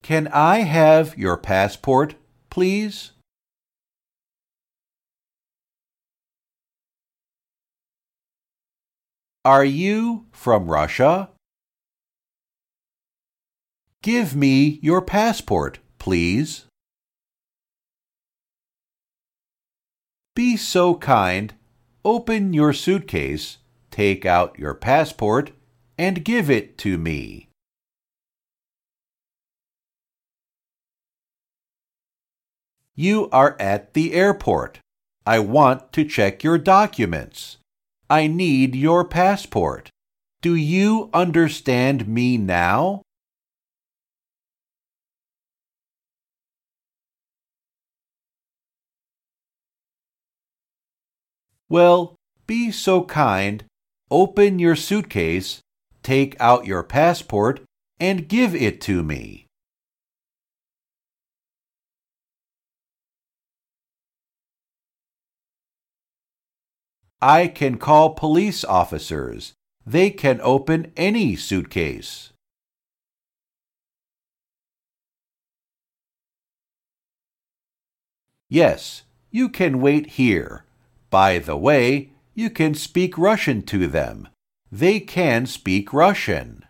Can I have your passport, please? Are you from Russia? Give me your passport, please. Be so kind. Open your suitcase, take out your passport, and give it to me. You are at the airport. I want to check your documents. I need your passport. Do you understand me now? Well, be so kind. Open your suitcase, take out your passport, and give it to me. I can call police officers. They can open any suitcase. Yes, you can wait here. By the way, you can speak Russian to them. They can speak Russian.